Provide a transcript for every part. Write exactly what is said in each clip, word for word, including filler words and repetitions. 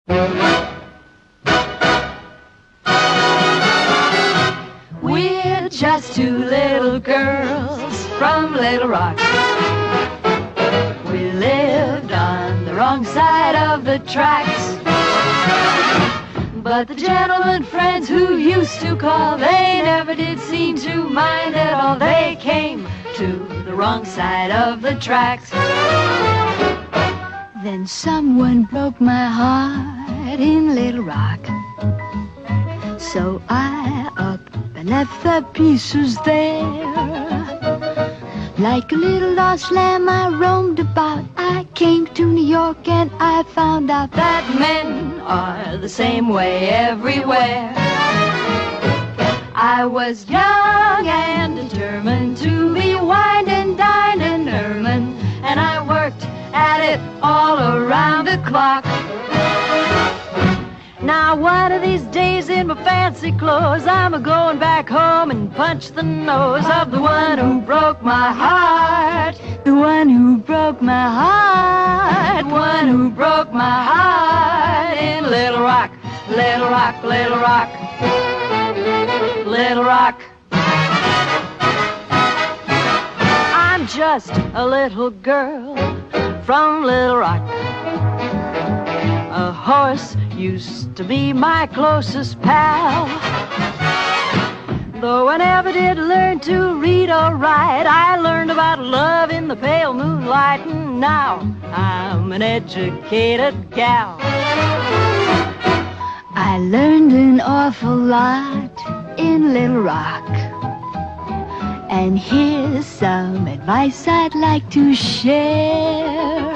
We're just two little girls from Little Rock. We lived on the wrong side of the tracks, but the gentlemen friends who used to call, they never did seem to mind at all. They came to the wrong side of the tracks. Then someone broke my heart in Little Rock, so I up and left the pieces there. Like a little lost lamb I roamed about. I came to New York and I found out that men are the same way everywhere. I was young and determined to be wined and dined and ermine, and I worked at it all around the clock. Now one of these days in my fancy clothes, I'm a-going back home and punch the nose of the one who broke my heart. The one who broke my heart. The one who broke my heart in Little Rock, Little Rock, Little Rock, Little Rock. I'm just a little girl from Little Rock. A horse used to be my closest pal. Though I never did learn to read or write, I learned about love in the pale moonlight, and now I'm an educated gal. I learned an awful lot in Little Rock, and here's some advice I'd like to share.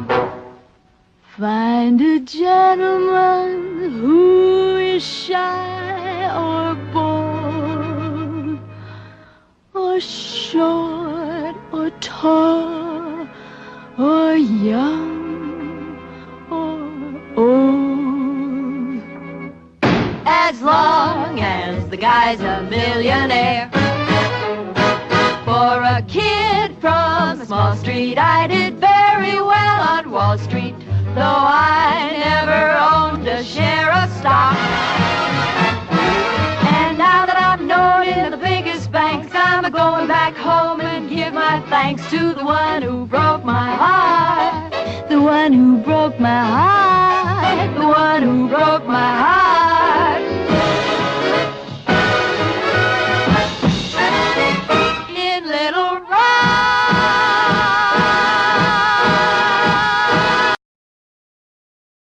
Find a gentleman who is shy or bold, or short or tall, or young or old. As long as the guy's a millionaire. For a kid from a small street, I did very well on Wall Street, though I never owned a share of stock. And now that I'm known in the biggest banks, I'm a-going back home and give my thanks to the one who broke my heart. The one who broke my heart.